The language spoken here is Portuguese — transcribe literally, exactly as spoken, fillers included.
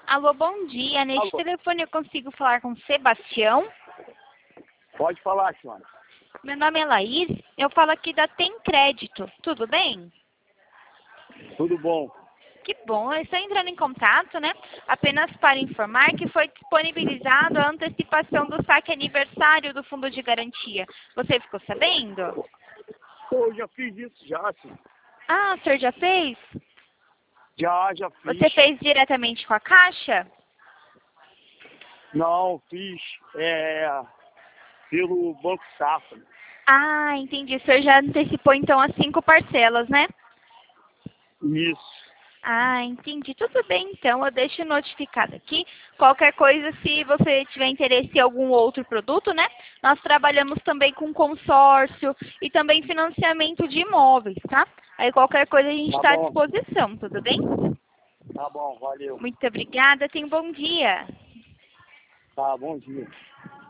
Alô, bom dia. Neste Alô. telefone eu consigo falar com Sebastião. Pode falar, senhora. Meu nome é Laís. Eu falo aqui da Tem Crédito. Tudo bem? Tudo bom? Que bom. Eu estou entrando em contato, né? Apenas para informar que foi disponibilizado a antecipação do saque aniversário do Fundo de Garantia. Você ficou sabendo? Pô, eu já fiz isso já, sim. Ah, o senhor já fez? Já, já fiz. Você fez diretamente com a Caixa? Não, fiz é, pelo Banco Safra. Ah, entendi. O senhor já antecipou então as cinco parcelas, né? Isso. Ah, entendi. Tudo bem, então. Eu deixo notificado aqui. Qualquer coisa, se você tiver interesse em algum outro produto, né? Nós trabalhamos também com consórcio e também financiamento de imóveis, tá? Aí qualquer coisa a gente Tá está à bom. disposição, tudo bem? Tá bom, valeu. Muito obrigada. Tenha um bom dia. Tá, bom dia.